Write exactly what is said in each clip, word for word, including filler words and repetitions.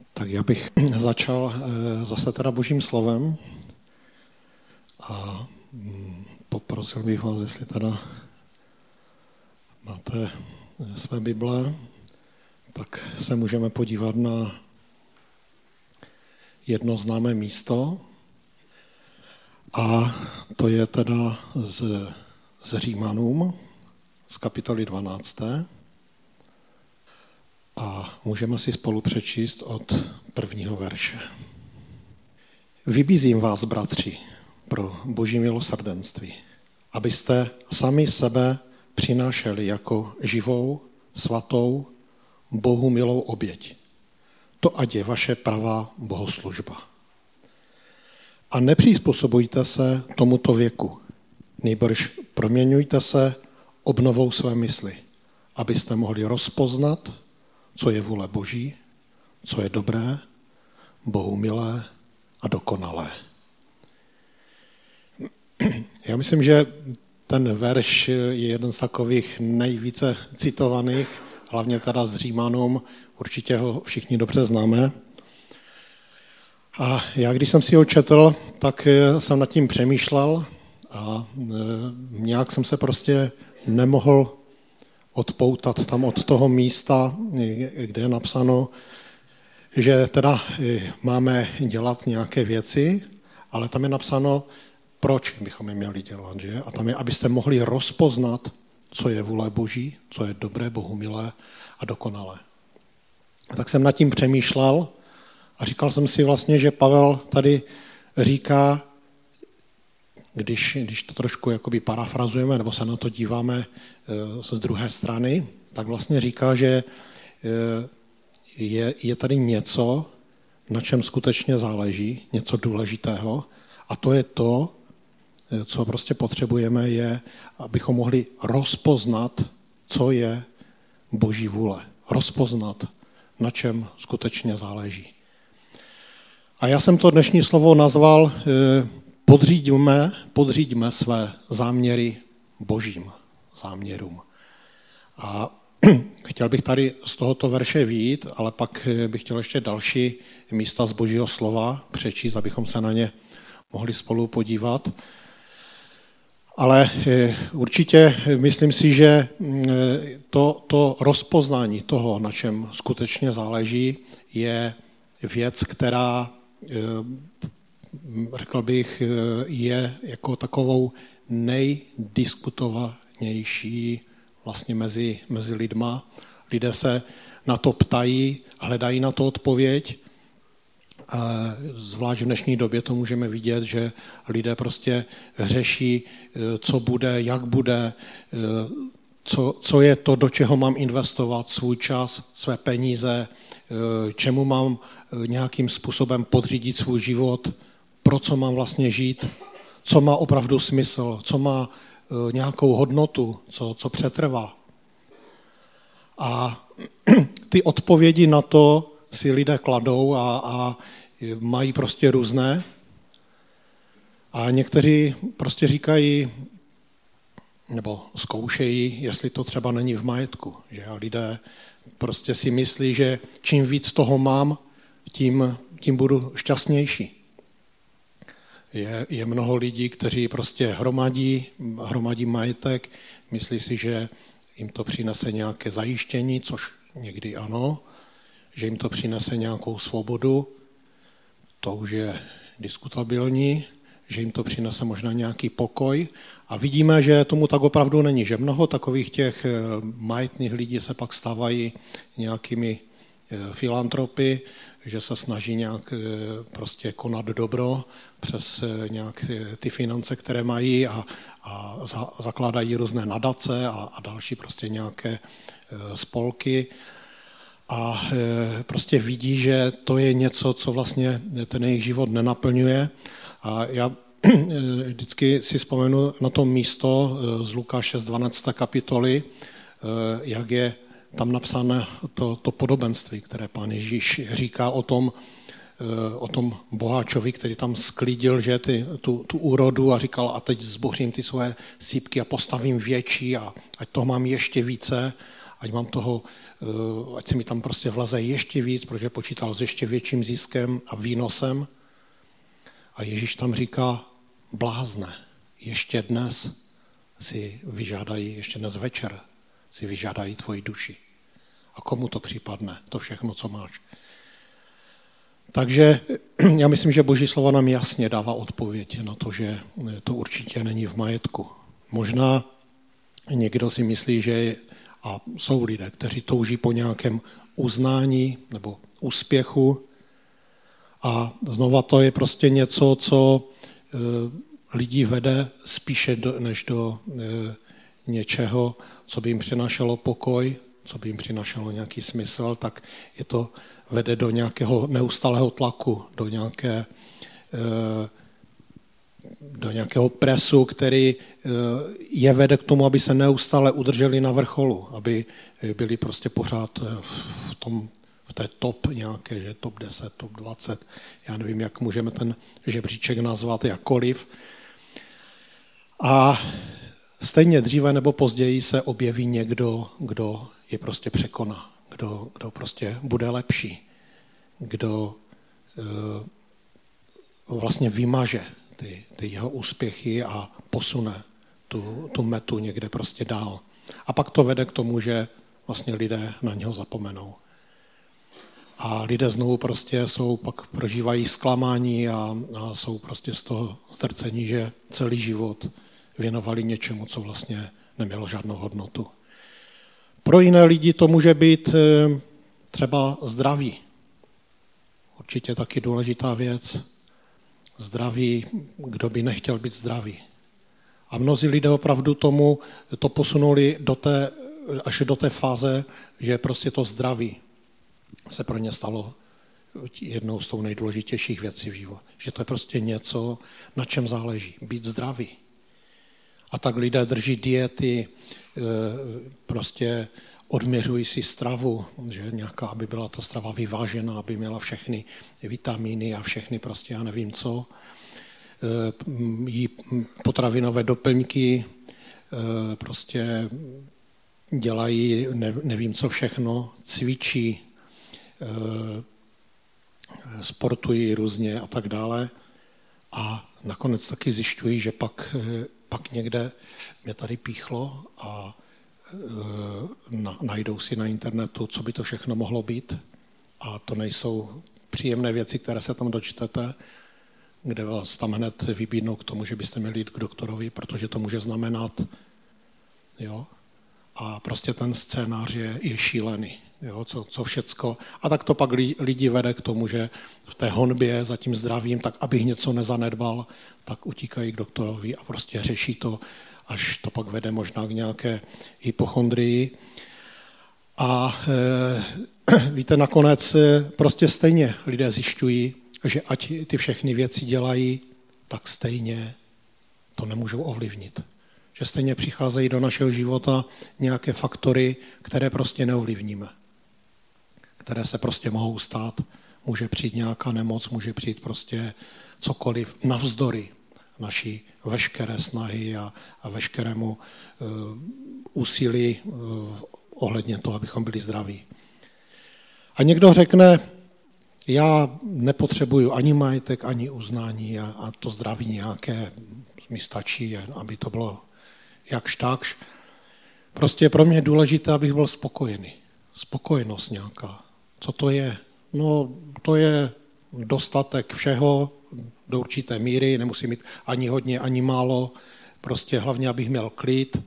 Tak já bych začal zase teda Božím slovem a poprosil bych vás, jestli teda máte své Bible, tak se můžeme podívat na jedno známé místo a to je teda z, z Římanům, z kapitoly dvanácté. A můžeme si spolu přečíst od prvního verše. Vybízím vás, bratři, pro Boží milosrdenství, abyste sami sebe přinášeli jako živou, svatou, Bohu milou oběť. To ať je vaše pravá bohoslužba. A nepřizpůsobujte se tomuto věku, nýbrž proměňujte se obnovou své mysli, abyste mohli rozpoznat, co je vůle Boží, co je dobré, Bohu milé a dokonalé. Já myslím, že ten verš je jeden z takových nejvíce citovaných, hlavně teda z Římanům, určitě ho všichni dobře známe. A já, když jsem si ho četl, tak jsem nad tím přemýšlel a nějak jsem se prostě nemohl odpoutat tam od toho místa, kde je napsáno, že teda máme dělat nějaké věci, ale tam je napsáno, proč bychom je měli dělat, že? A tam je, abyste mohli rozpoznat, co je vůle Boží, co je dobré, bohumilé a dokonalé. A tak jsem nad tím přemýšlel a říkal jsem si vlastně, že Pavel tady říká, Když, když to trošku jakoby parafrazujeme, nebo se na to díváme z druhé strany, tak vlastně říká, že je, je tady něco, na čem skutečně záleží, něco důležitého, a to je to, co prostě potřebujeme, je, abychom mohli rozpoznat, co je Boží vůle. Rozpoznat, na čem skutečně záleží. A já jsem to dnešní slovo nazval Podříďme, podříďme své záměry Božím záměrům. A chtěl bych tady z tohoto verše vyjít, ale pak bych chtěl ještě další místa z Božího slova přečíst, abychom se na ně mohli spolu podívat. Ale určitě myslím si, že to, to rozpoznání toho, na čem skutečně záleží, je věc, která řekl bych, je jako takovou nejdiskutovanější vlastně mezi, mezi lidma. Lidé se na to ptají, hledají na to odpověď. Zvlášť v dnešní době to můžeme vidět, že lidé prostě řeší, co bude, jak bude, co, co je to, do čeho mám investovat svůj čas, své peníze, čemu mám nějakým způsobem podřídit svůj život, pro co mám vlastně žít, co má opravdu smysl, co má nějakou hodnotu, co, co přetrvá. A ty odpovědi na to si lidé kladou a, a mají prostě různé. A někteří prostě říkají, nebo zkoušejí, jestli to třeba není v majetku. Že lidé prostě si myslí, že čím víc toho mám, tím, tím budu šťastnější. Je, je mnoho lidí, kteří prostě hromadí, hromadí majetek, myslí si, že jim to přinese nějaké zajištění, což někdy ano, že jim to přinese nějakou svobodu, to už je diskutabilní, že jim to přinese možná nějaký pokoj. A vidíme, že tomu tak opravdu není, že mnoho takových těch majetných lidí se pak stávají nějakými filantropy, že se snaží nějak prostě konat dobro přes nějak ty finance, které mají a, a za, zakládají různé nadace a, a další prostě nějaké spolky a prostě vidí, že to je něco, co vlastně ten jejich život nenaplňuje. A já vždycky si vzpomenu na to místo z Lukáše z dvanácté kapitoly, jak je tam napsané to, to podobenství, které pán Ježíš říká o tom, o tom boháčovi, který tam sklidil, že ty, tu, tu úrodu a říkal, a teď zbořím ty svoje sípky a postavím větší a ať toho mám ještě více. ať mám toho, ať se mi tam prostě vleze ještě víc, protože počítal s ještě větším ziskem a výnosem. A Ježíš tam říká, blázne, ještě dnes si vyžádají, ještě dnes večer si vyžádají tvoji duši. A komu to připadne, to všechno, co máš. Takže já myslím, že Boží slovo nám jasně dává odpověď na to, že to určitě není v majetku. Možná někdo si myslí, že a jsou lidé, kteří touží po nějakém uznání nebo úspěchu a znova to je prostě něco, co lidi vede spíše do, než do něčeho, co by jim přinášelo pokoj, co by jim přinášelo nějaký smysl, tak je to vede do nějakého neustálého tlaku, do nějaké do nějakého presu, který je vede k tomu, aby se neustále udrželi na vrcholu, aby byli prostě pořád v, tom, v té top nějaké, že top deset, top dvacet, já nevím, jak můžeme ten žebříček nazvat jakkoliv. A stejně dříve nebo později se objeví někdo, kdo je prostě překoná, kdo, kdo prostě bude lepší, kdo vlastně vymaže Ty, ty jeho úspěchy a posune tu, tu metu někde prostě dál. A pak to vede k tomu, že vlastně lidé na něho zapomenou. A lidé znovu prostě jsou, pak prožívají zklamání a, a jsou prostě z toho zdrcení, že celý život věnovali něčemu, co vlastně nemělo žádnou hodnotu. Pro jiné lidi to může být třeba zdraví. Určitě taky důležitá věc. Zdraví, kdo by nechtěl být zdravý. A mnozí lidé opravdu tomu to posunuli do té, až do té fáze, že prostě to zdraví se pro ně stalo jednou z tou nejdůležitějších věcí v životě. Že to je prostě něco, na čem záleží. Být zdravý. A tak lidé drží diety, prostě odměřují si stravu, že nějaká, aby byla ta strava vyvážená, aby měla všechny vitamíny a všechny prostě, já nevím co, jí potravinové doplňky, prostě dělají nevím co všechno, cvičí, sportují různě a tak dále. A nakonec taky zjišťují, že pak, pak někde mě tady píchlo a najdou si na internetu, co by to všechno mohlo být. A to nejsou příjemné věci, které se tam dočtete, kde vás tam hned vybídnou k tomu, že byste měli jít k doktorovi, protože to může znamenat. Jo? A prostě ten scénář je, je šílený. Jo? Co, co všecko. A tak to pak lidi vede k tomu, že v té honbě za tím zdravím, tak abych něco nezanedbal, tak utíkají k doktorovi a prostě řeší to, až to pak vede možná k nějaké hypochondrii. A e, víte, nakonec prostě stejně lidé zjišťují, že ať ty všechny věci dělají, tak stejně to nemůžou ovlivnit. Že stejně přicházejí do našeho života nějaké faktory, které prostě neovlivníme. Které se prostě mohou stát. Může přijít nějaká nemoc, může přijít prostě cokoliv navzdory naší veškeré snahy a, a veškerému uh, úsilí uh, ohledně toho, abychom byli zdraví. A někdo řekne, já nepotřebuju ani majetek, ani uznání a, a to zdraví nějaké mi stačí, aby to bylo jakž takž. Prostě pro mě je důležité, abych byl spokojený. Spokojenost nějaká. Co to je? No, to je dostatek všeho do určité míry, nemusím mít ani hodně, ani málo, prostě hlavně, abych měl klid.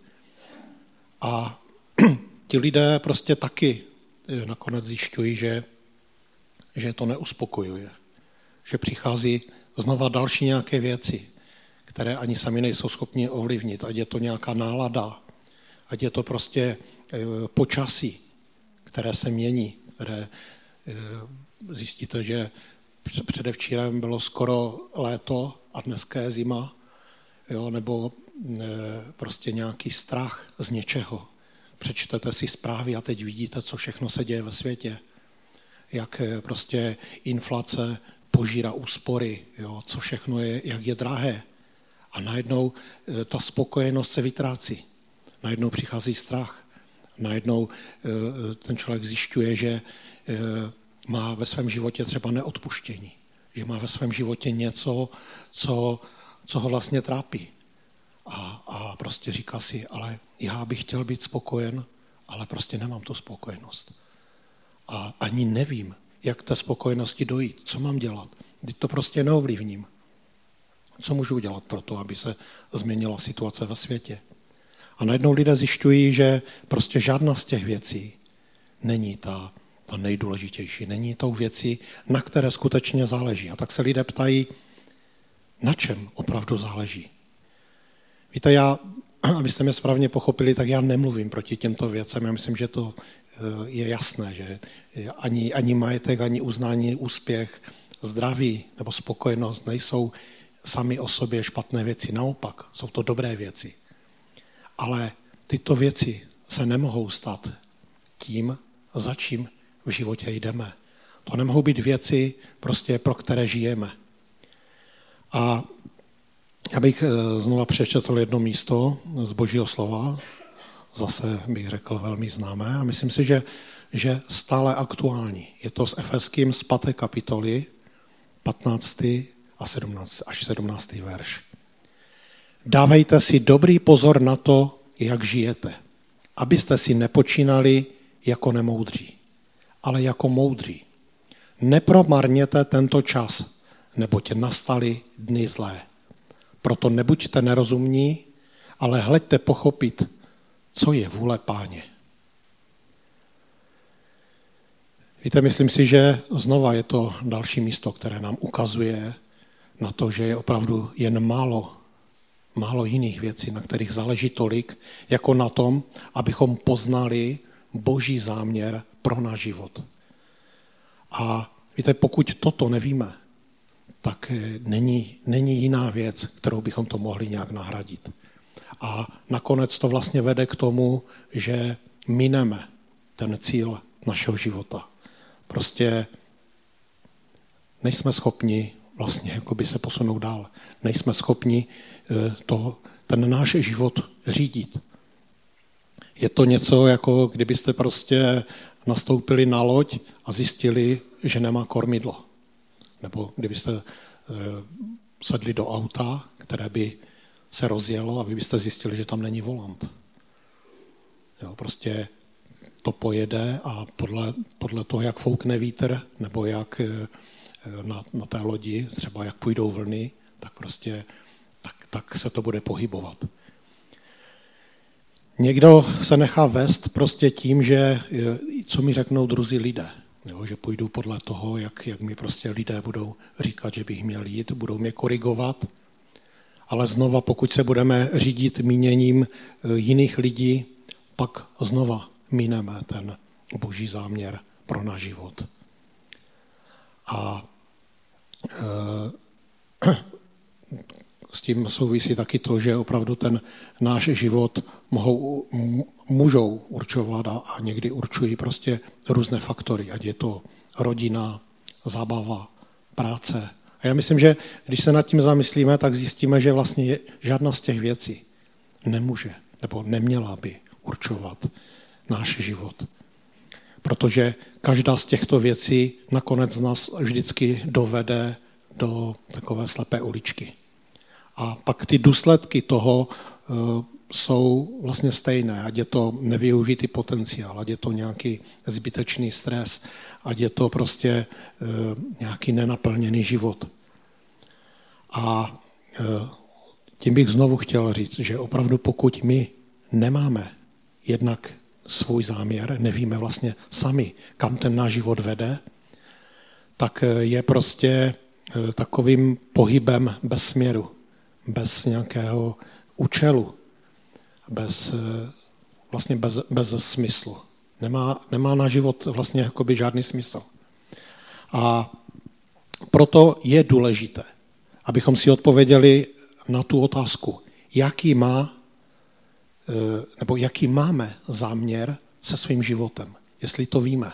A ti lidé prostě taky nakonec zjišťují, že, že to neuspokojuje. Že přichází znova další nějaké věci, které ani sami nejsou schopni ovlivnit. Ať je to nějaká nálada, ať je to prostě počasí, které se mění, které zjistíte, že předevčírem bylo skoro léto a dneska je zima, jo, nebo prostě nějaký strach z něčeho. Přečtete si zprávy a teď vidíte, co všechno se děje ve světě. Jak prostě inflace požírá úspory, jo, co všechno je, jak je drahé. A najednou ta spokojenost se vytrácí. Najednou přichází strach. Najednou ten člověk zjišťuje, že má ve svém životě třeba neodpuštění, že má ve svém životě něco, co, co ho vlastně trápí. A, a prostě říká si, ale já bych chtěl být spokojen, ale prostě nemám tu spokojenost. A ani nevím, jak té spokojenosti dojít, co mám dělat. Teď to prostě neovlivním. Co můžu udělat pro to, aby se změnila situace ve světě? A najednou lidé zjišťují, že prostě žádná z těch věcí není ta, ta nejdůležitější, není tou věcí, na které skutečně záleží. A tak se lidé ptají, na čem opravdu záleží. Víte, já, abyste mě správně pochopili, tak já nemluvím proti těmto věcem. Já myslím, že to je jasné, že ani, ani majetek, ani uznání, úspěch, zdraví nebo spokojenost nejsou sami o sobě špatné věci. Naopak, jsou to dobré věci. Ale tyto věci se nemohou stát tím, za čím v životě jdeme. To nemohou být věci, prostě pro které žijeme. A já bych znova přečetl jedno místo z Božího slova, zase bych řekl velmi známé, a myslím si, že, že stále aktuální. Je to z Efeským z páté kapitoly, patnáctý a sedmnáctý až sedmnáctý verš. Dávejte si dobrý pozor na to, jak žijete, abyste si nepočínali jako nemoudří, ale jako moudří. Nepromarněte tento čas, neboť nastaly dny zlé. Proto nebuďte nerozumní, ale hleďte pochopit, co je vůle Páně. Víte, myslím si, že znova je to další místo, které nám ukazuje na to, že je opravdu jen málo, málo jiných věcí, na kterých záleží tolik, jako na tom, abychom poznali Boží záměr pro náš život. A víte, pokud toto nevíme, tak není, není jiná věc, kterou bychom to mohli nějak nahradit. A nakonec to vlastně vede k tomu, že mineme ten cíl našeho života. Prostě nejsme schopni vlastně jakoby se posunout dál. Nejsme schopni to, ten náš život řídit. Je to něco, jako kdybyste prostě nastoupili na loď a zjistili, že nemá kormidlo. Nebo kdybyste sedli do auta, které by se rozjelo a vy byste zjistili, že tam není volant. Jo, prostě to pojede a podle, podle toho, jak foukne vítr, nebo jak na, na té lodi, třeba jak půjdou vlny, tak prostě tak, tak se to bude pohybovat. Někdo se nechá vést prostě tím, že co mi řeknou druzí lidé. Jo, že půjdu podle toho, jak, jak mi prostě lidé budou říkat, že bych měl jít, budou mě korigovat. Ale znova, pokud se budeme řídit míněním jiných lidí, pak znova mineme ten Boží záměr pro náš život. A e, s tím souvisí taky to, že opravdu ten náš život mohou, můžou určovat a, a někdy určují prostě různé faktory, ať je to rodina, zábava, práce. A já myslím, že když se nad tím zamyslíme, tak zjistíme, že vlastně je, žádná z těch věcí nemůže nebo neměla by určovat náš život. Protože každá z těchto věcí nakonec nás vždycky dovede do takové slepé uličky. A pak ty důsledky toho uh, jsou vlastně stejné, ať je to nevyužitý potenciál, ať je to nějaký zbytečný stres, ať je to prostě uh, nějaký nenaplněný život. A uh, tím bych znovu chtěl říct, že opravdu pokud my nemáme jednak svůj záměr, nevíme vlastně sami, kam ten náš život vede, tak je prostě uh, takovým pohybem bez směru, bez nějakého účelu, bez, vlastně bez, bez smyslu. Nemá, nemá na život vlastně jakoby žádný smysl. A proto je důležité, abychom si odpověděli na tu otázku, jaký má, nebo jaký máme záměr se svým životem, jestli to víme.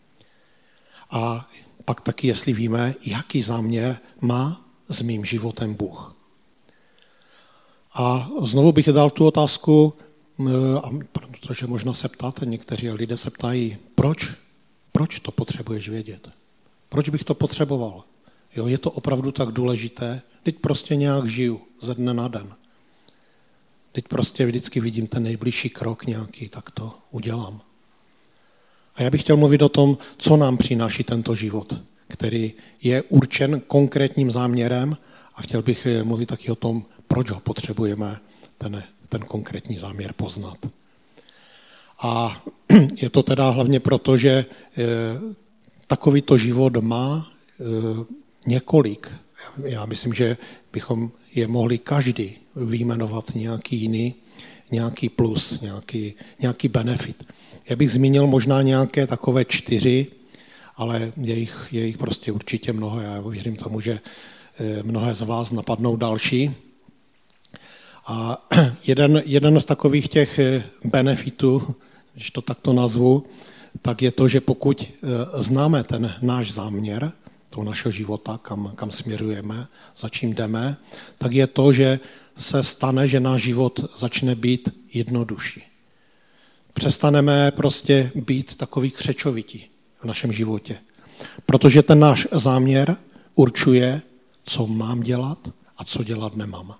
A pak taky, jestli víme, jaký záměr má s mým životem Bůh. A znovu bych dal tu otázku, protože možná se ptáte, někteří lidé se ptají, proč? Proč to potřebuješ vědět? Proč bych to potřeboval? Jo, je to opravdu tak důležité? Teď prostě nějak žiju ze dne na den. Teď prostě vždycky vidím ten nejbližší krok nějaký, tak to udělám. A já bych chtěl mluvit o tom, co nám přináší tento život, který je určen konkrétním záměrem a chtěl bych mluvit taky o tom, proč ho potřebujeme ten, ten konkrétní záměr poznat. A je to teda hlavně proto, že takovýto život má několik. Já myslím, že bychom je mohli každý vyjmenovat nějaký jiný, nějaký plus, nějaký, nějaký benefit. Já bych zmínil možná nějaké takové čtyři, ale je jich, je jich prostě určitě mnoho. Já věřím tomu, že mnohé z vás napadnou další. A jeden, jeden z takových těch benefitů, když to takto nazvu, tak je to, že pokud známe ten náš záměr, toho našeho života, kam, kam směřujeme, za čím jdeme, tak je to, že se stane, že náš život začne být jednodušší. Přestaneme prostě být takový křečovití v našem životě. Protože ten náš záměr určuje, co mám dělat a co dělat nemám.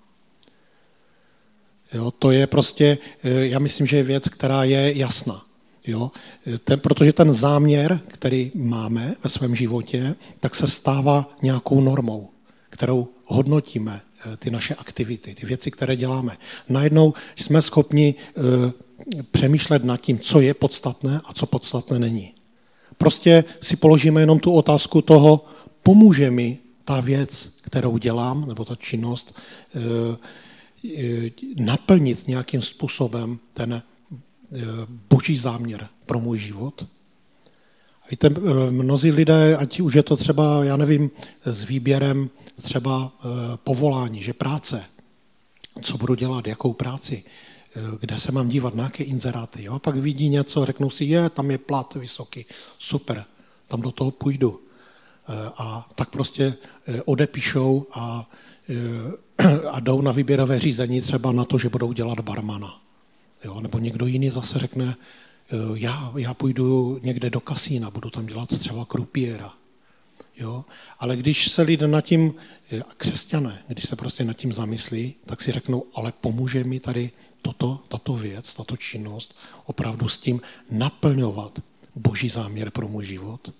Jo, to je prostě, já myslím, že je věc, která je jasná. Jo? Ten, protože ten záměr, který máme ve svém životě, tak se stává nějakou normou, kterou hodnotíme, ty naše aktivity, ty věci, které děláme. Najednou jsme schopni uh, přemýšlet nad tím, co je podstatné a co podstatné není. Prostě si položíme jenom tu otázku toho, pomůže mi ta věc, kterou dělám, nebo ta činnost, uh, uh, naplnit nějakým způsobem ten boží záměr pro můj život. Víte, mnozí lidé, ať už je to třeba, já nevím, s výběrem třeba povolání, že práce, co budu dělat, jakou práci, kde se mám dívat, na jaké inzeráty. Jo? A pak vidí něco, řeknou si, je, tam je plat vysoký, super, tam do toho půjdu. A tak prostě odepíšou a, a jdou na výběrové řízení třeba na to, že budou dělat barmana. Jo, nebo někdo jiný zase řekne, já, já půjdu někde do kasína, budu tam dělat třeba krupiéra. Jo? Ale když se lidé nad tím, křesťané, když se prostě nad tím zamyslí, tak si řeknou, ale pomůže mi tady toto, tato věc, tato činnost, opravdu s tím naplňovat boží záměr pro můj život.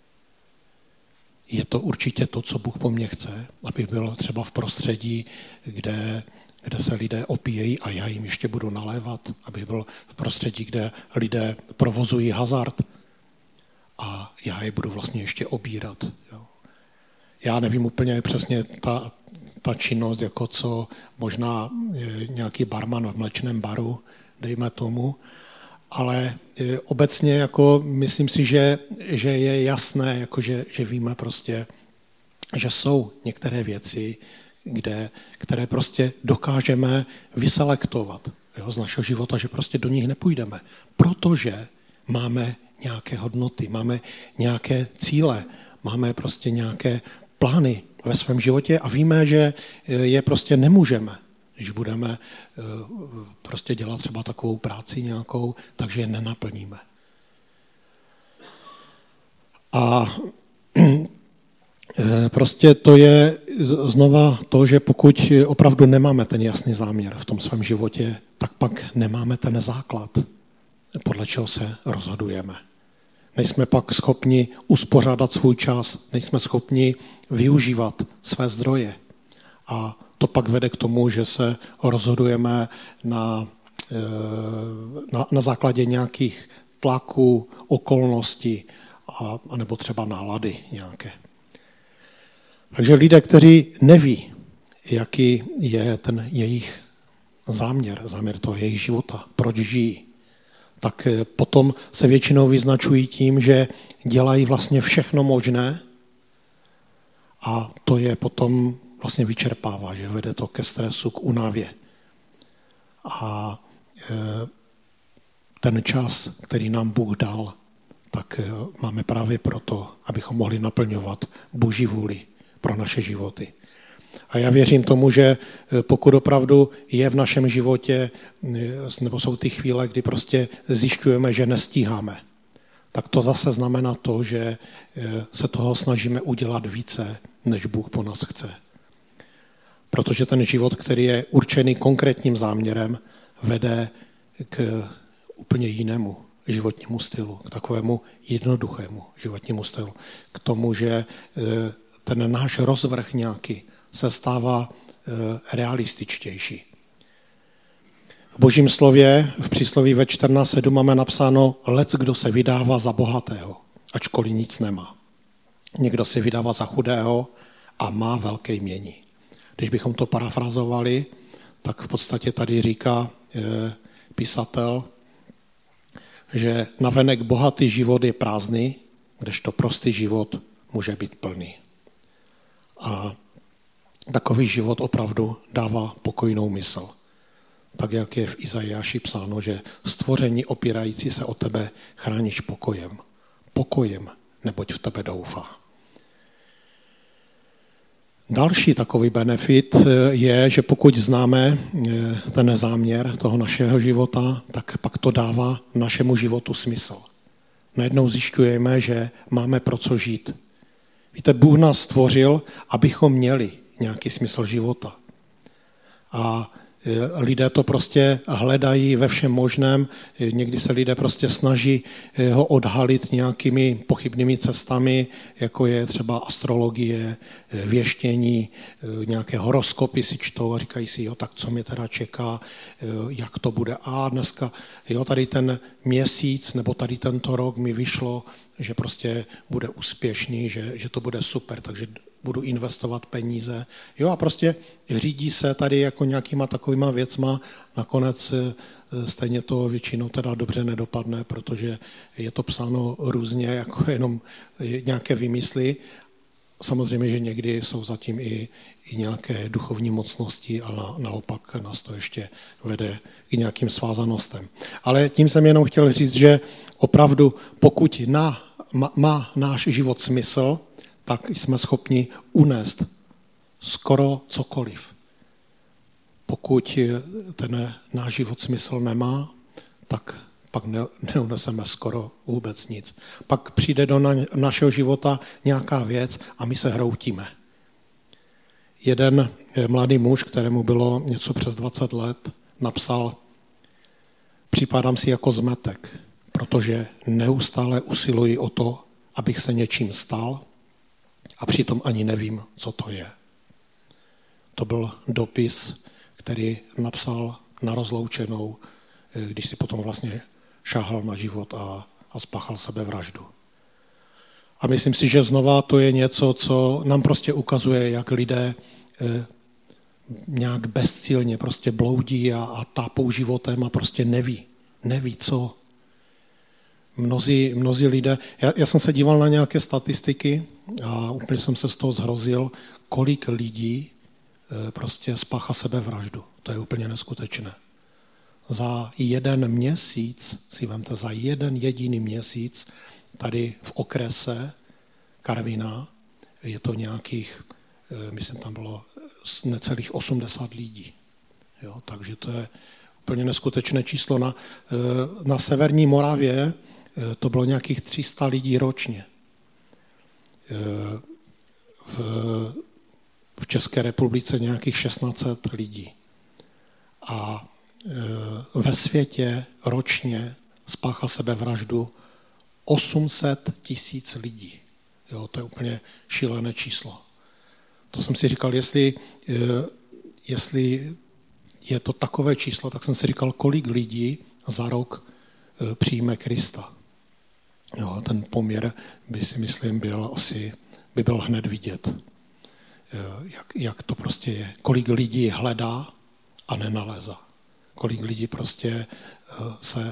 Je to určitě to, co Bůh po mně chce, abych byl třeba v prostředí, kde kde se lidé opíjejí a já jim ještě budu nalévat, aby byl v prostředí, kde lidé provozují hazard a já je budu vlastně ještě obírat. Jo. Já nevím úplně přesně ta, ta činnost, jako co možná nějaký barman v mléčném baru, dejme tomu, ale obecně jako myslím si, že, že je jasné, jako že, že víme prostě, že jsou některé věci, Kde, které prostě dokážeme vyselektovat, jo, z našeho života, že prostě do nich nepůjdeme, protože máme nějaké hodnoty, máme nějaké cíle, máme prostě nějaké plány ve svém životě a víme, že je prostě nemůžeme, když budeme prostě dělat třeba takovou práci nějakou, takže je nenaplníme. A prostě to je znova to, že pokud opravdu nemáme ten jasný záměr v tom svém životě, tak pak nemáme ten základ, podle čeho se rozhodujeme. Nejsme pak schopni uspořádat svůj čas, nejsme schopni využívat své zdroje. A to pak vede k tomu, že se rozhodujeme na, na, na základě nějakých tlaků, okolností, a, anebo třeba nálady nějaké. Takže lidé, kteří neví, jaký je ten jejich záměr, záměr toho jejich života, proč žijí, tak potom se většinou vyznačují tím, že dělají vlastně všechno možné a to je potom vlastně vyčerpává, že vede to ke stresu, k únavě. A ten čas, který nám Bůh dal, tak máme právě proto, abychom mohli naplňovat Boží vůli pro naše životy. A já věřím tomu, že pokud opravdu je v našem životě, nebo jsou ty chvíle, kdy prostě zjišťujeme, že nestíháme, tak to zase znamená to, že se toho snažíme udělat více, než Bůh po nás chce. Protože ten život, který je určený konkrétním záměrem, vede k úplně jinému životnímu stylu, k takovému jednoduchému životnímu stylu. K tomu, že ten náš rozvrh nějaký se stává realističtější. V Božím slově v přísloví ve čtrnáct sedm máme napsáno: lec, kdo se vydává za bohatého, ačkoliv nic nemá. Někdo se vydává za chudého a má velké jmění. Když bychom to parafrazovali, tak v podstatě tady říká e, písatel, že navenek bohatý život je prázdný, kdežto prostý život může být plný. A takový život opravdu dává pokojnou mysl. Tak, jak je v Izajáši psáno, že stvoření opírající se o tebe chráníš pokojem. Pokojem, neboť v tebe doufá. Další takový benefit je, že pokud známe ten záměr toho našeho života, tak pak to dává našemu životu smysl. Najednou zjišťujeme, že máme pro co žít. Víte, Bůh nás stvořil, abychom měli nějaký smysl života. A lidé to prostě hledají ve všem možném. Někdy se lidé prostě snaží ho odhalit nějakými pochybnými cestami, jako je třeba astrologie, věštění, nějaké horoskopy si čtou a říkají si, jo, tak co mě teda čeká, jak to bude. A dneska, jo, tady ten měsíc nebo tady tento rok mi vyšlo, že prostě bude úspěšný, že, že to bude super, takže budu investovat peníze. Jo, a prostě řídí se tady jako nějakýma takovýma věcma, nakonec stejně to většinou teda dobře nedopadne, protože je to psáno různě, jako jenom nějaké výmysly. Samozřejmě, že někdy jsou zatím i, i nějaké duchovní mocnosti a na, naopak nás to ještě vede k nějakým svázanostem. Ale tím jsem jenom chtěl říct, že opravdu pokud na, má, má náš život smysl, tak jsme schopni unést skoro cokoliv. Pokud ten náš život smysl nemá, tak pak neuneseme skoro vůbec nic. Pak přijde do našeho života nějaká věc a my se hroutíme. Jeden mladý muž, kterému bylo něco přes dvacet let, napsal: připadám si jako zmetek, protože neustále usiluji o to, abych se něčím stal, a přitom ani nevím, co to je. To byl dopis, který napsal na rozloučenou, když si potom vlastně šáhal na život a, a spáchal sebevraždu. A myslím si, že znova to je něco, co nám prostě ukazuje, jak lidé eh, nějak bezcílně prostě bloudí a, a tápou životem a prostě neví, neví co. Mnozí, mnozí lidé, já, já jsem se díval na nějaké statistiky a úplně jsem se z toho zhrozil, kolik lidí e, prostě spáchá sebevraždu. To je úplně neskutečné. Za jeden měsíc, si vemte, za jeden jediný měsíc tady v okrese Karviná je to nějakých, e, myslím, tam bylo necelých osmdesát lidí. Jo, takže to je úplně neskutečné číslo. Na, e, na severní Moravě to bylo nějakých tři sta lidí ročně. V, v České republice nějakých šestnáct set lidí. A ve světě ročně spáchá sebevraždu osm set tisíc lidí. Jo, to je úplně šílené číslo. To jsem si říkal, jestli, jestli je to takové číslo, tak jsem si říkal, kolik lidí za rok přijme Krista. Jo, ten poměr by si myslím byl asi, by byl hned vidět, jak, jak to prostě je. Kolik lidí hledá a nenalézá. Kolik lidí prostě se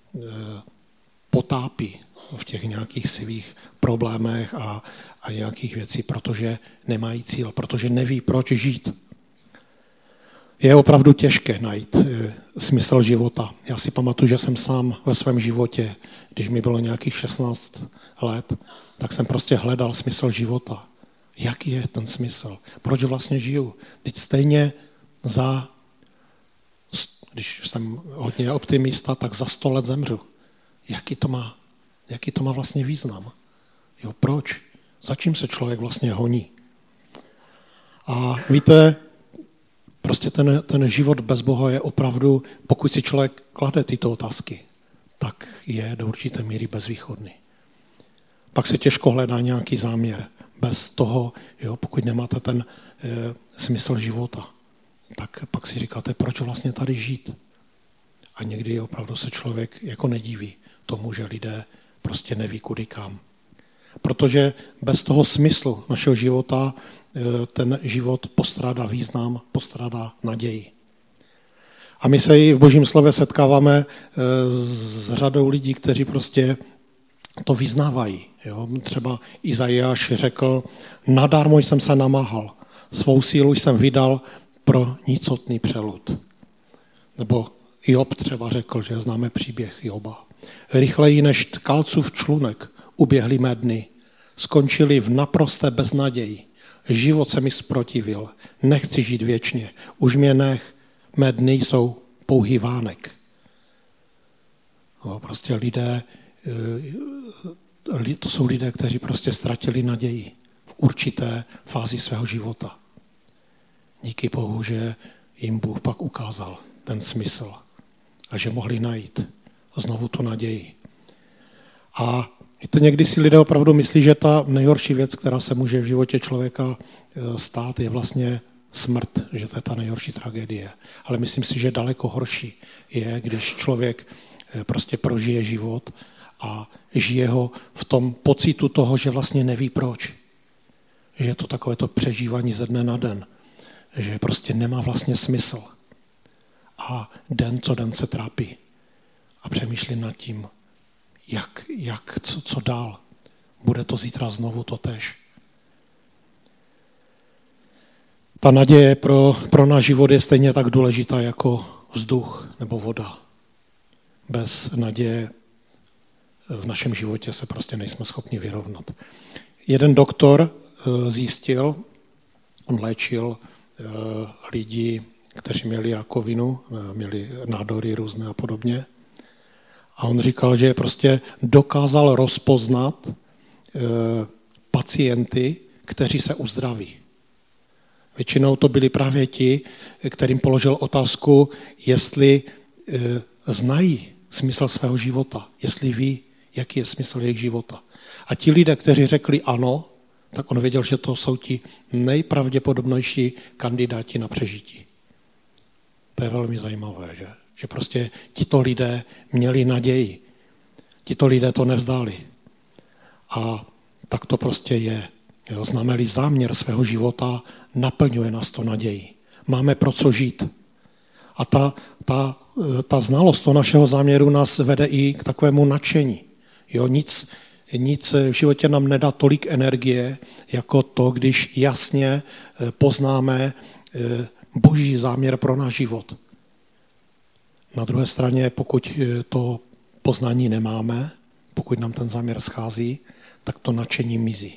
potápí v těch nějakých svých problémech a, a nějakých věcí, protože nemají cíl, protože neví, proč žít. Je opravdu těžké najít e, smysl života. Já si pamatuju, že jsem sám ve svém životě, když mi bylo nějakých šestnáct let, tak jsem prostě hledal smysl života. Jaký je ten smysl? Proč vlastně žiju? Teď stejně za, když jsem hodně optimista, tak za sto let zemřu. Jaký to má, jaký to má vlastně význam? Jo, proč? Za čím se člověk vlastně honí? A víte, prostě ten, ten život bez Boha je opravdu, pokud si člověk klade tyto otázky, tak je do určité míry bezvýchodný. Pak se těžko hledá nějaký záměr. Bez toho, jo, pokud nemáte ten e, smysl života, tak pak si říkáte, proč vlastně tady žít? A někdy opravdu se člověk jako nediví tomu, že lidé prostě neví kudy kam. Protože bez toho smyslu našeho života e, ten život postrádá význam, postrádá naději. A my se i v Božím slově setkáváme e, s řadou lidí, kteří prostě to vyznávají. Jo? Třeba Izajáš řekl, nadarmo jsem se namáhal, svou sílu jsem vydal pro nicotný přelud. Nebo Job třeba řekl, že známe příběh Joba. Rychleji než tkalcův člunek uběhly mé dny, skončili v naprosté beznaději. Život se mi zprotivil, nechci žít věčně, už mě nech, mé dny jsou pouhý vánek. No, prostě lidé, to jsou lidé, kteří prostě ztratili naději v určité fázi svého života. Díky Bohu, že jim Bůh pak ukázal ten smysl a že mohli najít znovu tu naději. A víte, někdy si lidé opravdu myslí, že ta nejhorší věc, která se může v životě člověka stát, je vlastně smrt, že to je ta nejhorší tragédie. Ale myslím si, že daleko horší je, když člověk prostě prožije život a žije ho v tom pocitu toho, že vlastně neví proč. Že je to takové to přežívání ze dne na den. Že prostě nemá vlastně smysl. A den co den se trápí. A přemýšlí nad tím, jak, jak co, co dál. Bude to zítra znovu totéž. Ta naděje pro, pro náš život je stejně tak důležitá jako vzduch nebo voda. Bez naděje v našem životě se prostě nejsme schopni vyrovnat. Jeden doktor zjistil, on léčil lidi, kteří měli rakovinu, měli nádory různé a podobně. A on říkal, že prostě dokázal rozpoznat pacienty, kteří se uzdraví. Většinou to byli právě ti, kterým položil otázku, jestli znají smysl svého života, jestli ví, jaký je smysl jejich života. A ti lidé, kteří řekli ano, tak on věděl, že to jsou ti nejpravděpodobnější kandidáti na přežití. To je velmi zajímavé, že? Že prostě tito lidé měli naději. Tito lidé to nevzdali. A tak to prostě je. Jo, známe-li záměr svého života, naplňuje nás to naději. Máme pro co žít. A ta, ta, ta znalost toho našeho záměru nás vede i k takovému nadšení. Jo, nic, nic v životě nám nedá tolik energie, jako to, když jasně poznáme Boží záměr pro náš život. Na druhé straně, pokud to poznání nemáme, pokud nám ten záměr schází, tak to nadšení mizí.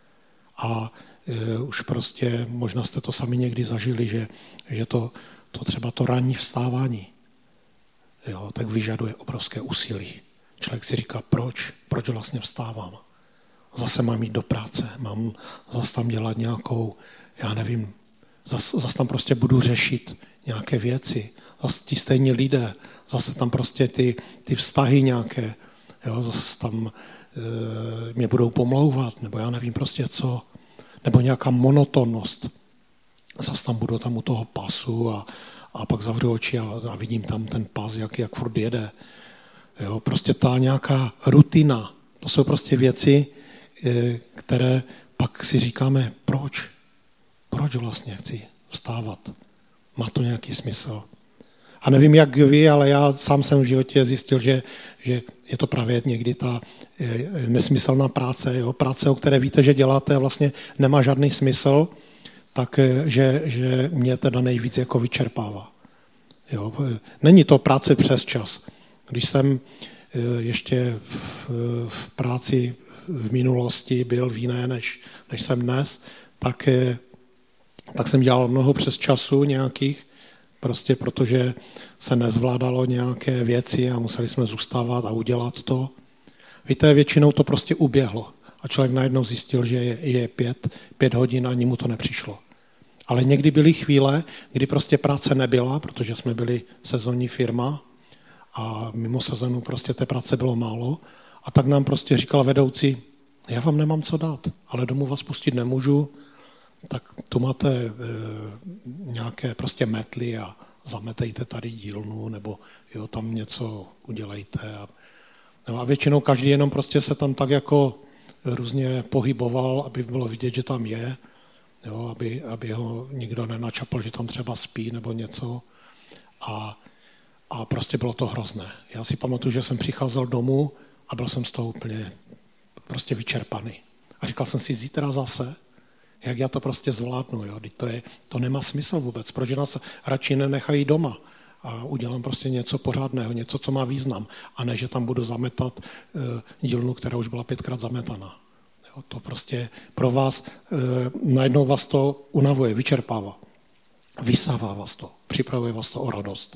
A e, už prostě, možná jste to sami někdy zažili, že, že to, to třeba to ranní vstávání, jo, tak vyžaduje obrovské úsilí. Člověk si říká, proč? Proč vlastně vstávám? Zase mám jít do práce, mám zase tam dělat nějakou, já nevím, zase, zase tam prostě budu řešit nějaké věci, zase ti stejní lidé, zase tam prostě ty, ty vztahy nějaké, jo, zase tam e, mě budou pomlouvat, nebo já nevím prostě co, nebo nějaká monotonnost. Zase tam budu tam u toho pasu a, a pak zavřu oči a, a vidím tam ten pas, jak, jak furt jede. Jo, prostě ta nějaká rutina, to jsou prostě věci, e, které pak si říkáme, proč? Proč vlastně chci vstávat? Má to nějaký smysl? A nevím, jak vy, ale já sám jsem v životě zjistil, že, že je to právě někdy ta nesmyslná práce, jo? Práce, o které víte, že děláte a vlastně nemá žádný smysl, tak že, že mě teda nejvíc jako vyčerpává. Jo? Není to práce přes čas. Když jsem ještě v, v práci v minulosti byl v jiné, než, než jsem dnes, tak, tak jsem dělal mnoho přes času nějakých, prostě protože se nezvládalo nějaké věci a museli jsme zůstávat a udělat to. Víte, většinou to prostě uběhlo a člověk najednou zjistil, že je, je pět, pět hodin a ani mu to nepřišlo. Ale někdy byly chvíle, kdy prostě práce nebyla, protože jsme byli sezónní firma a mimo sezónu prostě té práce bylo málo. A tak nám prostě říkal vedoucí, já vám nemám co dát, ale domů vás pustit nemůžu, tak tu máte e, nějaké prostě metly a zametejte tady dílnu, nebo jo, tam něco udělejte. A, no a většinou každý jenom prostě se tam tak jako různě pohyboval, aby bylo vidět, že tam je, jo, aby, aby ho nikdo nenačapal, že tam třeba spí nebo něco. A, a prostě bylo to hrozné. Já si pamatuju, že jsem přicházel domů a byl jsem z toho úplně prostě vyčerpaný. A říkal jsem si, zítra zase, jak já to prostě zvládnu, jo? To, je, to nemá smysl vůbec, protože nás radši nenechají doma a udělám prostě něco pořádného, něco, co má význam, a ne, že tam budu zametat e, dílnu, která už byla pětkrát zametaná. Jo? To prostě pro vás, e, najednou vás to unavuje, vyčerpává, vysává vás to, připravuje vás to o radost.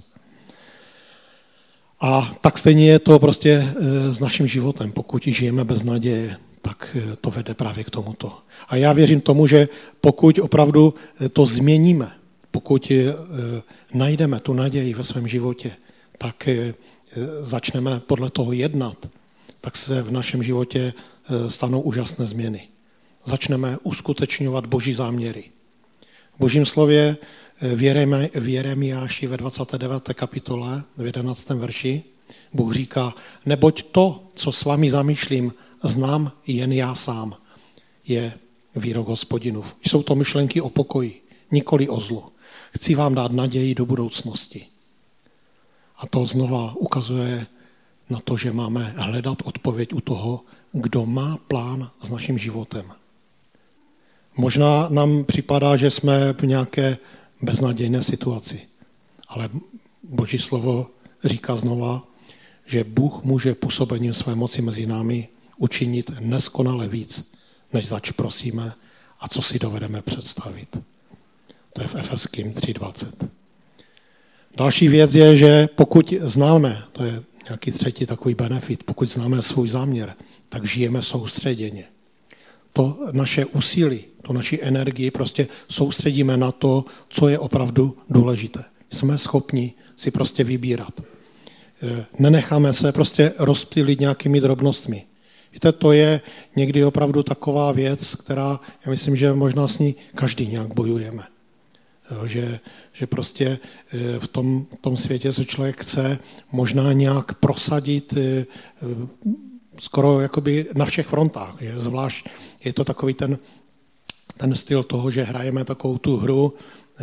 A tak stejně je to prostě e, s naším životem, pokud žijeme bez naděje, tak to vede právě k tomuto. A já věřím tomu, že pokud opravdu to změníme, pokud najdeme tu naději ve svém životě, tak začneme podle toho jednat, tak se v našem životě stanou úžasné změny. Začneme uskutečňovat Boží záměry. V Božím slově v Jeremiáši ve dvacáté deváté kapitole, v jedenáctém verši, Bůh říká, neboť to, co s vámi zamýšlím, znám jen já sám, je výrok Hospodinův. Jsou to myšlenky o pokoji, nikoli o zlu. Chci vám dát naději do budoucnosti. A to znova ukazuje na to, že máme hledat odpověď u toho, kdo má plán s naším životem. Možná nám připadá, že jsme v nějaké beznadějné situaci, ale Boží slovo říká znova, že Bůh může působením své moci mezi námi učinit neskonale víc, než zač prosíme a co si dovedeme představit. To je v Efeským tři dvacet. Další věc je, že pokud známe, to je nějaký třetí takový benefit, pokud známe svůj záměr, tak žijeme soustředěně. To naše úsilí, to naši energii prostě soustředíme na to, co je opravdu důležité. Jsme schopni si prostě vybírat. Nenecháme se prostě rozptýlit nějakými drobnostmi. Víte, to je někdy opravdu taková věc, která, já myslím, že možná s ní každý nějak bojujeme. Že, že prostě v tom, v tom světě se člověk chce možná nějak prosadit skoro jakoby na všech frontách. Že? Zvlášť je to takový ten, ten styl toho, že hrajeme takovou tu hru,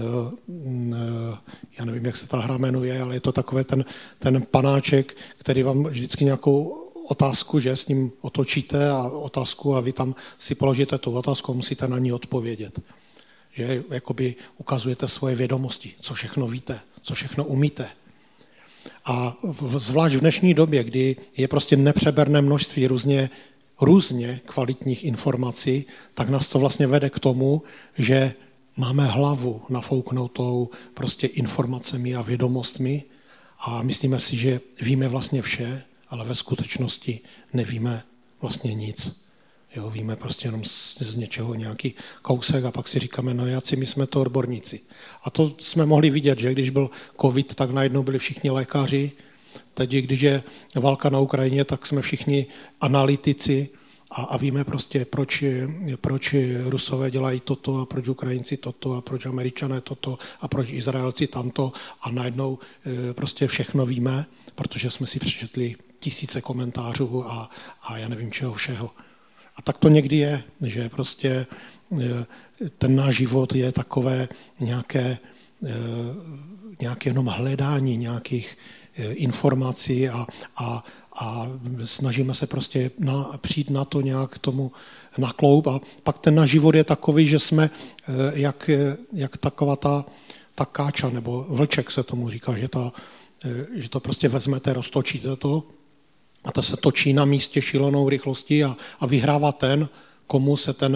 já nevím, jak se ta hra jmenuje, ale je to takový ten, ten panáček, který vám vždycky nějakou otázku, že s ním otočíte a otázku a vy tam si položíte tu otázku a musíte na ní odpovědět. Že jakoby ukazujete svoje vědomosti, co všechno víte, co všechno umíte. A zvlášť v dnešní době, kdy je prostě nepřeberné množství různě, různě kvalitních informací, tak nás to vlastně vede k tomu, že máme hlavu nafouknutou prostě informacemi a vědomostmi a myslíme si, že víme vlastně vše, ale ve skutečnosti nevíme vlastně nic. Jo, víme prostě jenom z, z něčeho nějaký kousek a pak si říkáme, no jaci, my jsme to odborníci. A to jsme mohli vidět, že když byl covid, tak najednou byli všichni lékaři. Teď, když je válka na Ukrajině, tak jsme všichni analytici a, a víme prostě, proč, proč Rusové dělají toto a proč Ukrajinci toto a proč Američané toto a proč Izraelci tamto a najednou prostě všechno víme, protože jsme si přečetli tisíce komentářů a, a já nevím čeho všeho. A tak to někdy je, že prostě ten náš život je takové nějaké, nějaké jenom hledání nějakých informací a, a, a snažíme se prostě na, přijít na to nějak tomu nakloup a pak ten náš život je takový, že jsme jak, jak taková ta, ta káča nebo vlček se tomu říká, že, ta, že to prostě vezmete, roztočíte to a to se točí na místě šílenou rychlostí a, a vyhrává ten, komu se ten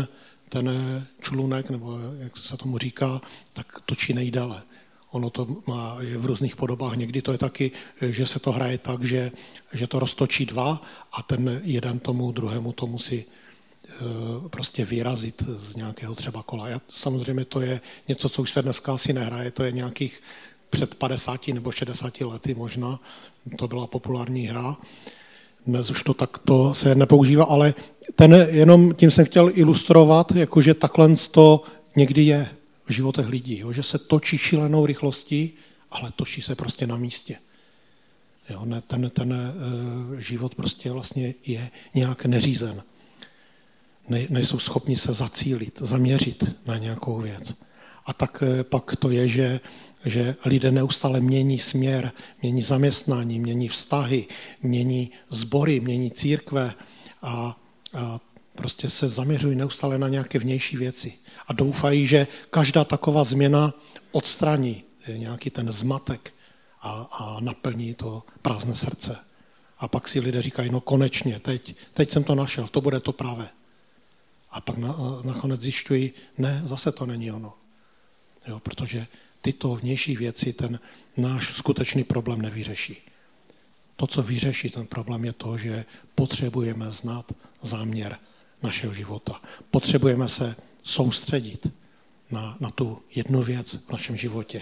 ten člunek, nebo jak se tomu říká, tak točí nejdéle. Ono to má je v různých podobách. Někdy to je taky, že se to hraje tak, že, že to roztočí dva a ten jeden tomu druhému to musí prostě vyrazit z nějakého třeba kola. Já, samozřejmě to je něco, co už se dneska asi nehraje, to je nějakých před padesáti nebo šedesáti lety možná, to byla populární hra. Dnes už to takto se nepoužívá, ale ten jenom tím jsem chtěl ilustrovat, jakože takhle to někdy je v životech lidí, jo, že se točí šílenou rychlostí, ale točí se prostě na místě. Jo, ne, ten ten uh, život prostě vlastně je nějak neřízen. Ne, nejsou schopni se zacílit, zaměřit na nějakou věc. A tak uh, pak to je, že, že lidé neustále mění směr, mění zaměstnání, mění vztahy, mění sbory, mění církve a, a prostě se zaměřují neustále na nějaké vnější věci. A doufají, že každá taková změna odstraní nějaký ten zmatek a, a naplní to prázdné srdce. A pak si lidé říkají, no konečně, teď, teď jsem to našel, to bude to pravé. A pak na, nakonec zjišťují, ne, zase to není ono. Jo, protože tyto vnější věci ten náš skutečný problém nevyřeší. To, co vyřeší ten problém, je to, že potřebujeme znát záměr našeho života. Potřebujeme se soustředit na, na tu jednu věc v našem životě.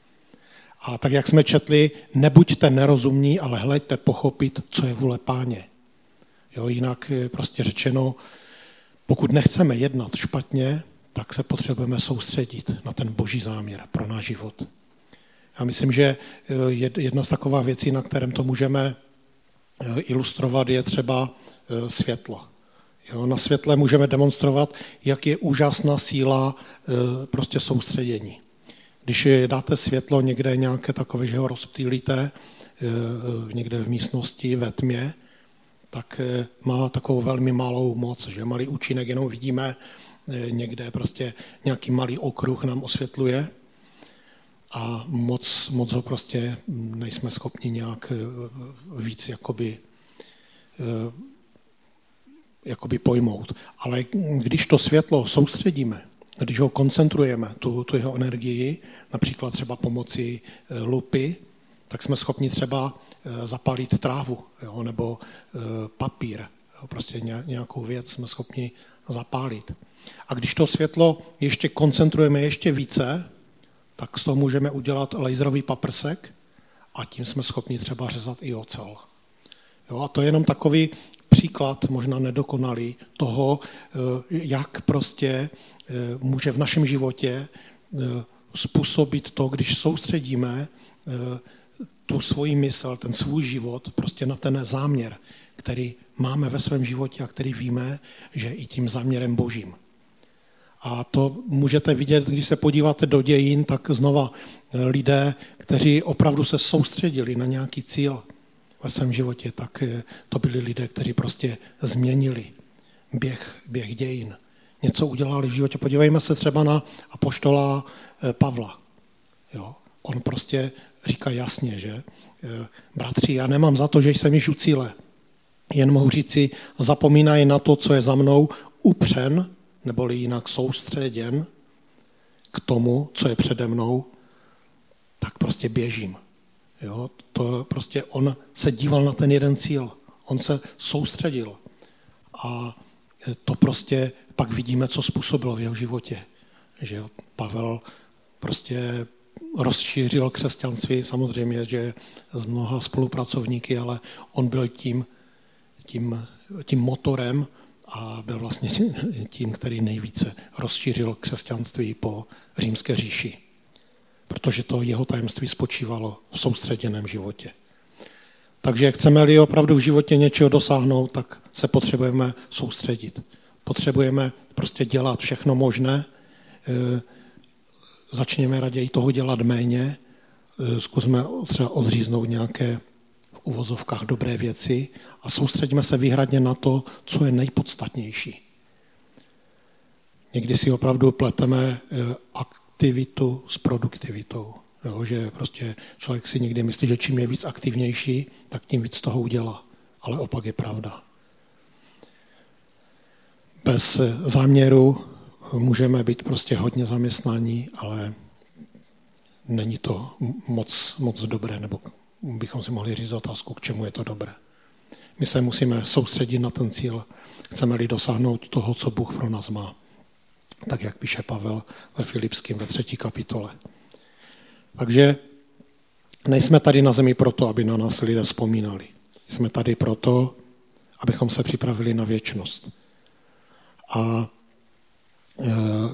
A tak, jak jsme četli, nebuďte nerozumní, ale hleďte pochopit, co je vůle Páně. Jo, jinak prostě řečeno, pokud nechceme jednat špatně, tak se potřebujeme soustředit na ten boží záměr pro náš život. Já myslím, že jedna z takových věcí, na kterém to můžeme ilustrovat, je třeba světlo. Jo, na světle můžeme demonstrovat, jak je úžasná síla prostě soustředění. Když dáte světlo někde nějaké takové, že ho rozptýlíte někde v místnosti ve tmě, tak má takovou velmi malou moc, že malý účinek, jenom vidíme někde prostě nějaký malý okruh nám osvětluje a moc, moc ho prostě nejsme schopni nějak víc jakoby jakoby pojmout. Ale když to světlo soustředíme, když ho koncentrujeme, tu, tu jeho energii, například třeba pomocí lupy, tak jsme schopni třeba zapálit trávu, jo, nebo papír, jo, prostě nějakou věc jsme schopni zapálit. A když to světlo ještě koncentrujeme ještě více, tak z toho můžeme udělat laserový paprsek a tím jsme schopni třeba řezat i ocel. Jo, a to je jenom takový příklad, možná nedokonalý, toho, jak prostě může v našem životě způsobit to, když soustředíme tu svoji mysl, ten svůj život prostě na ten záměr, který máme ve svém životě a který víme, že i tím záměrem božím. A to můžete vidět, když se podíváte do dějin, tak znova lidé, kteří opravdu se soustředili na nějaký cíl ve svém životě, tak to byli lidé, kteří prostě změnili běh, běh dějin. Něco udělali v životě. Podívejme se třeba na apoštola Pavla. Jo. On prostě říká jasně, že bratři, já nemám za to, že jsem již u cíle. Jen mohu říci, zapomínají na to, co je za mnou, upřen, neboli jinak soustředěn k tomu, co je přede mnou, tak prostě běžím. Jo, to prostě on se díval na ten jeden cíl, on se soustředil a to prostě pak vidíme, co způsobilo v jeho životě. Že Pavel prostě rozšířil křesťanství, samozřejmě, že s mnoha spolupracovníky, ale on byl tím, tím, tím motorem a byl vlastně tím, který nejvíce rozšířil křesťanství po římské říši. Protože to jeho tajemství spočívalo v soustředěném životě. Takže chceme-li opravdu v životě něčeho dosáhnout, tak se potřebujeme soustředit. Potřebujeme prostě dělat všechno možné, začněme raději toho dělat méně, zkusme třeba odříznout nějaké v uvozovkách dobré věci a soustředíme se výhradně na to, co je nejpodstatnější. Někdy si opravdu pleteme aktivitu s produktivitou. Jo, že prostě člověk si někdy myslí, že čím je víc aktivnější, tak tím víc toho udělá. Ale opak je pravda. Bez záměru můžeme být prostě hodně zaměstnaní, ale není to moc, moc dobré, nebo bychom si mohli říct otázku, k čemu je to dobré. My se musíme soustředit na ten cíl, chceme-li dosáhnout toho, co Bůh pro nás má. Tak, jak píše Pavel ve Filipským ve třetí kapitole. Takže nejsme tady na zemi proto, aby na nás lidé vzpomínali. Jsme tady proto, abychom se připravili na věčnost. A e, e,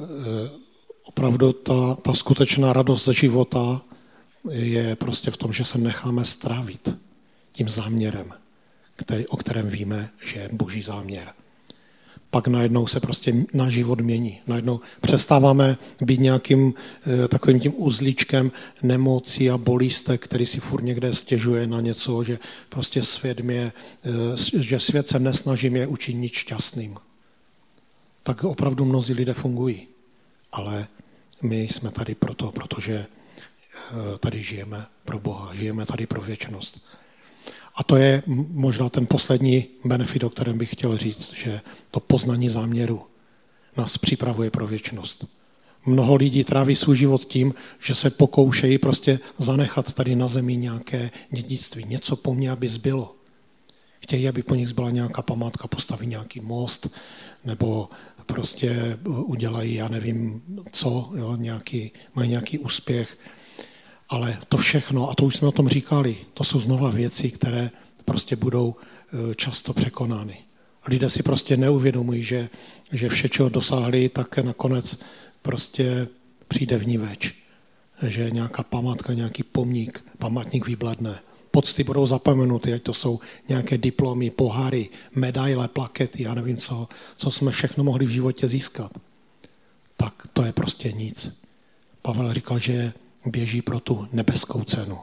opravdu ta, ta skutečná radost ze života je prostě v tom, že se necháme strávit tím záměrem, který, o kterém víme, že je Boží záměr. Pak najednou se prostě náš život mění. Najednou přestáváme být nějakým e, takovým tím uzlíčkem nemocí a bolístek, který si furt někde stěžuje na něco, že prostě svět mě, e, že svět se nesnaží mě učinit šťastným. Tak opravdu mnozí lidé fungují. Ale my jsme tady proto, protože e, tady žijeme pro Boha, žijeme tady pro věčnost. A to je možná ten poslední benefit, o kterém bych chtěl říct, že to poznání záměru nás připravuje pro věčnost. Mnoho lidí tráví svůj život tím, že se pokoušejí prostě zanechat tady na zemi nějaké dědictví, něco po mně, aby zbylo. Chtějí, aby po nich zbyla nějaká památka, postaví nějaký most, nebo prostě udělají, já nevím co, jo, nějaký, mají nějaký úspěch. Ale to všechno, a to už jsme o tom říkali, to jsou znova věci, které prostě budou často překonány. Lidé si prostě neuvědomují, že, že vše, čeho dosáhli, tak nakonec prostě přijde vniveč. Že nějaká památka, nějaký pomník, památník vybledne. Pocty budou zapomenuty, ať to jsou nějaké diplomy, poháry, medaile, plakety, já nevím co, co jsme všechno mohli v životě získat. Tak to je prostě nic. Pavel říkal, že běží pro tu nebeskou cenu.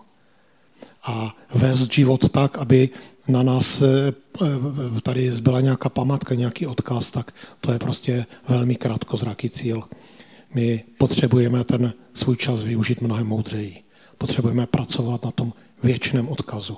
A vést život tak, aby na nás tady zbyla nějaká památka, nějaký odkaz, tak to je prostě velmi krátkozraký cíl. My potřebujeme ten svůj čas využít mnohem moudřeji. Potřebujeme pracovat na tom věčném odkazu.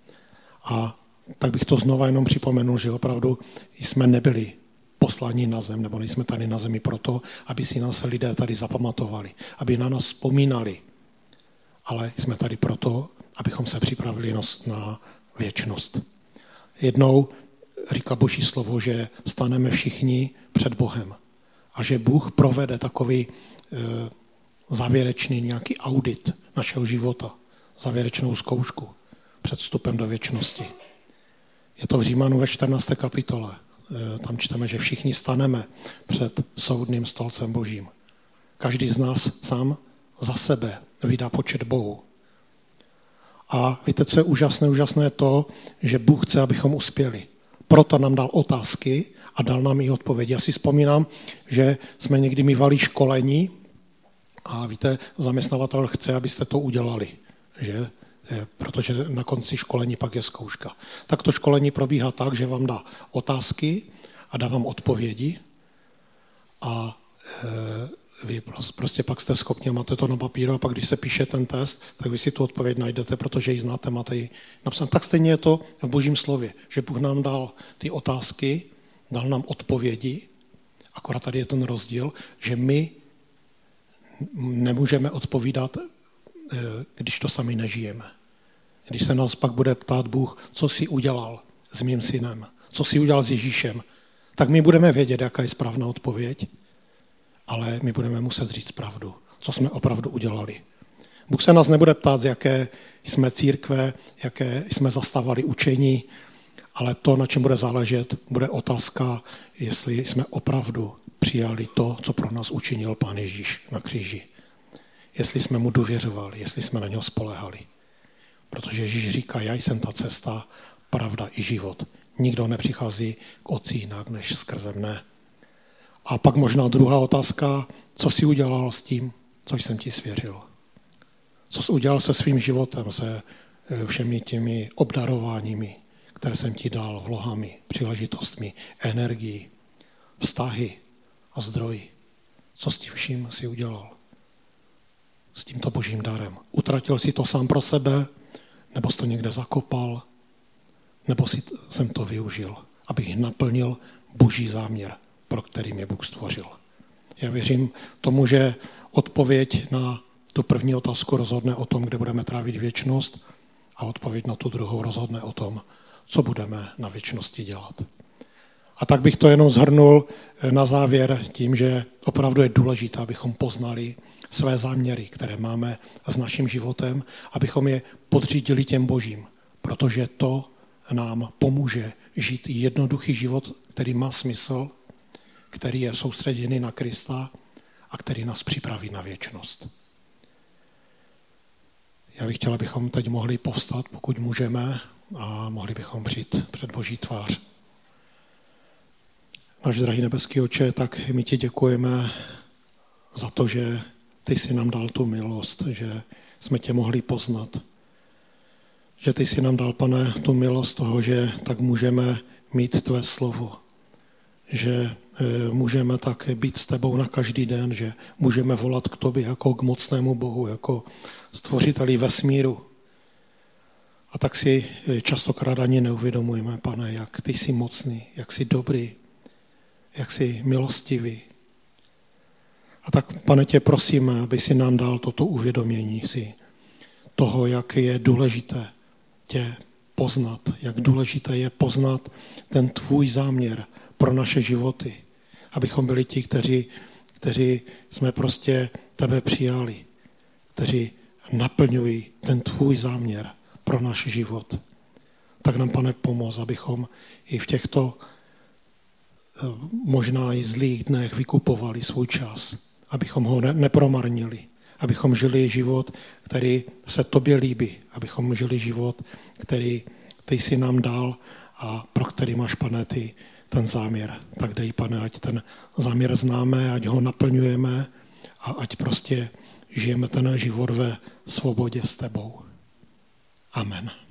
A tak bych to znova jenom připomenul, že opravdu jsme nebyli poslaní na zem, nebo nejsme tady na zemi proto, aby si nás lidé tady zapamatovali, aby na nás vzpomínali. Ale jsme tady proto, abychom se připravili na věčnost. Jednou říká Boží slovo, že staneme všichni před Bohem a že Bůh provede takový e, závěrečný nějaký audit našeho života, závěrečnou zkoušku před vstupem do věčnosti. Je to v Římanu ve čtrnácté kapitole. E, tam čteme, že všichni staneme před soudným stolcem Božím. Každý z nás sám za sebe vydá počet Bohu. A víte, co je úžasné? Úžasné je to, že Bůh chce, abychom uspěli. Proto nám dal otázky a dal nám i odpovědi. Já si vzpomínám, že jsme někdy mívali školení a víte, zaměstnavatel chce, abyste to udělali, že? Protože na konci školení pak je zkouška. Tak to školení probíhá tak, že vám dá otázky a dá vám odpovědi a e, vy prostě pak jste schopni, máte to na papíru a pak, když se píše ten test, tak vy si tu odpověď najdete, protože ji znáte, máte ji napsanou. Tak stejně je to v Božím slově, že Bůh nám dal ty otázky, dal nám odpovědi, akorát tady je ten rozdíl, že my nemůžeme odpovídat, když to sami nežijeme. Když se nás pak bude ptát Bůh, co jsi udělal s mým synem, co jsi udělal s Ježíšem, tak my budeme vědět, jaká je správná odpověď, ale my budeme muset říct pravdu, co jsme opravdu udělali. Bůh se nás nebude ptát, z jaké jsme církve, jaké jsme zastávali učení, ale to, na čem bude záležet, bude otázka, jestli jsme opravdu přijali to, co pro nás učinil Pán Ježíš na kříži. Jestli jsme mu důvěřovali, jestli jsme na něho spolehali. Protože Ježíš říká, já jsem ta cesta, pravda i život. Nikdo nepřichází k Otci jinak, než skrze mne. A pak možná druhá otázka, co jsi udělal s tím, co jsem ti svěřil. Co jsi udělal se svým životem, se všemi těmi obdarováními, které jsem ti dal, vlohami, příležitostmi, energií, vztahy a zdroji. Co s tím vším jsi udělal? S tímto Božím darem. Utratil jsi to sám pro sebe, nebo jsi to někde zakopal, nebo si jsem to využil, abych naplnil Boží záměr, pro který mě Bůh stvořil. Já věřím tomu, že odpověď na tu první otázku rozhodne o tom, kde budeme trávit věčnost, a odpověď na tu druhou rozhodne o tom, co budeme na věčnosti dělat. A tak bych to jenom shrnul na závěr tím, že opravdu je důležité, abychom poznali své záměry, které máme s naším životem, abychom je podřídili těm Božím, protože to nám pomůže žít jednoduchý život, který má smysl, který je soustředěný na Krista a který nás připraví na věčnost. Já bych chtěl, abychom teď mohli povstat, pokud můžeme, a mohli bychom přijít před Boží tvář. Náš drahý nebeský Otče, tak my ti děkujeme za to, že ty jsi nám dal tu milost, že jsme tě mohli poznat. Že ty jsi nám dal, Pane, tu milost toho, že tak můžeme mít tvé slovo. Že můžeme tak být s tebou na každý den, že můžeme volat k tobě jako k mocnému Bohu, jako stvořiteli vesmíru. A tak si častokrát ani neuvědomujeme, Pane, jak ty jsi mocný, jak jsi dobrý, jak jsi milostivý. A tak, Pane, tě prosíme, aby si nám dal toto uvědomění si toho, jak je důležité tě poznat, jak důležité je poznat ten tvůj záměr pro naše životy. Abychom byli ti, kteří, kteří jsme prostě tebe přijali, kteří naplňují ten tvůj záměr pro náš život. Tak nám, Pane, pomoz, abychom i v těchto možná i zlých dnech vykupovali svůj čas, abychom ho ne- nepromarnili, abychom žili život, který se tobě líbí, abychom žili život, který ty jsi nám dal a pro který máš, Pane, ty ten záměr. Tak dej, Pane, ať ten záměr známe, ať ho naplňujeme a ať prostě žijeme ten život ve svobodě s tebou. Amen.